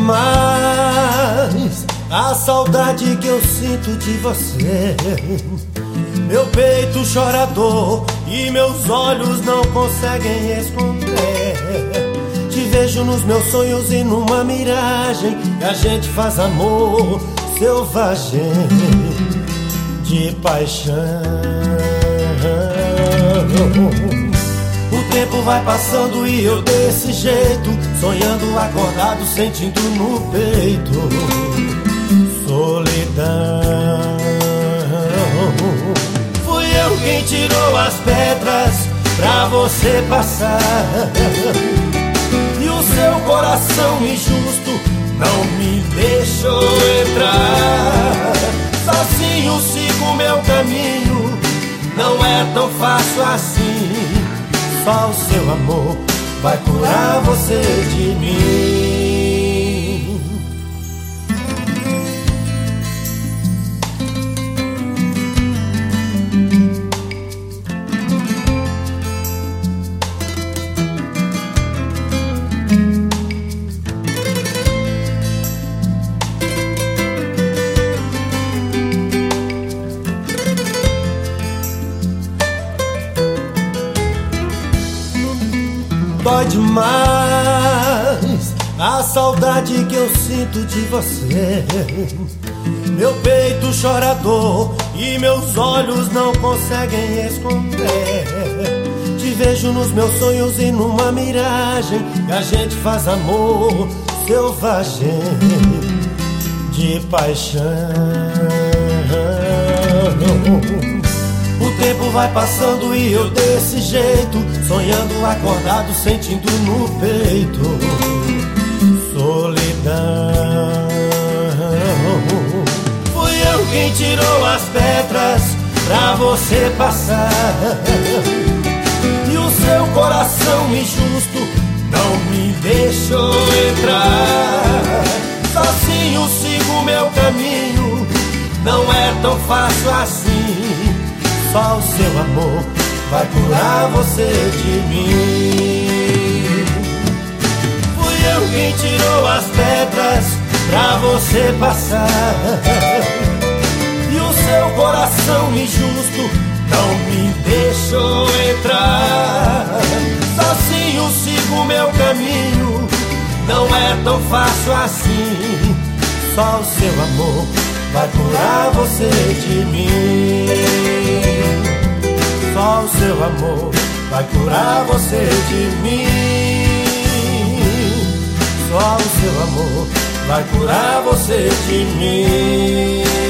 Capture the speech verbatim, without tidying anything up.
demais a saudade que eu sinto de você. Meu peito chora dor e meus olhos não conseguem esconder. Te vejo nos meus sonhos e numa miragem, e a gente faz amor selvagem de paixão. O tempo vai passando e eu desse jeito, sonhando acordado, sentindo no peito solidão. Fui eu quem tirou as pedras pra você passar, e o seu coração injusto não me deixou entrar. Sozinho sigo meu caminho, não é tão fácil assim. Só o seu amor vai curar você de mim. Dói demais a saudade que eu sinto de você. Meu peito chora dor e meus olhos não conseguem esconder. Te vejo nos meus sonhos e numa miragem, e a gente faz amor selvagem de paixão. O tempo vai passando e eu desse jeito, sonhando acordado, sentindo no peito solidão. Fui eu quem tirou as pedras pra você passar, e o seu coração injusto não me deixou entrar. Sozinho sigo meu caminho, não é tão fácil assim. Só o seu amor vai curar você de mim. Fui eu quem tirou as pedras pra você passar, e o seu coração injusto não me deixou entrar. Sozinho sigo meu caminho, não é tão fácil assim. Só o seu amor vai curar você de mim. Só o seu amor vai curar você de mim. Só o seu amor vai curar você de mim.